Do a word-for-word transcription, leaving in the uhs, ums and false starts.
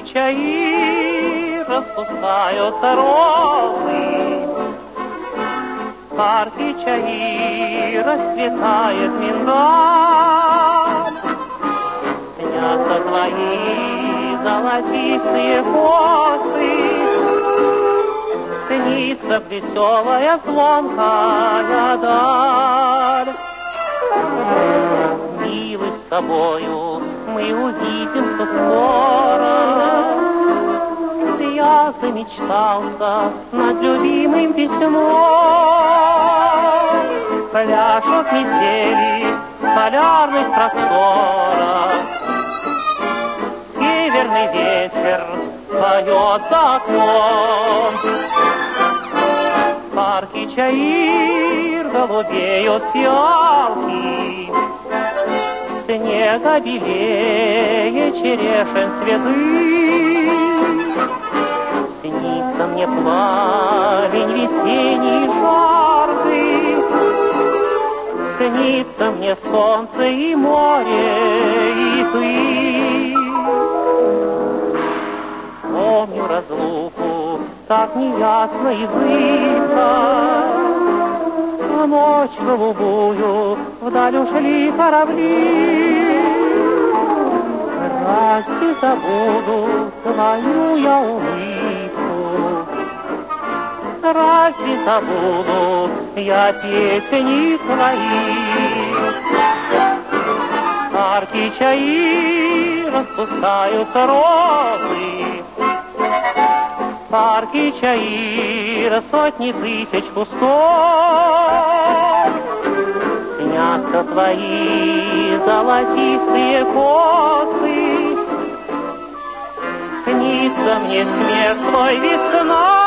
парки чаи распускаются розы, в парке чаи расцветает миндаль. Снятся твои золотистые косы, снится веселая звонкая даль. Милый, с тобою мы увидимся скоро. Я замечтался над любимым письмом. Пляшут метели в полярных просторах, северный ветер поет за окном. В парке чаир голубеют фиалки, снега белее черешен цветы. Снится мне пламень весенний жаркий, снится мне солнце и море, и ты. Помню разлуку так неясно и зыбко, в ночь голубую вдаль ушли корабли. Разве забуду твою я улыбку? Разве забуду я песни твои? В парке чаи распускаются розы, в парке чаир сотни тысяч кустов. Снятся твои золотистые косы, снится мне смех твой весной.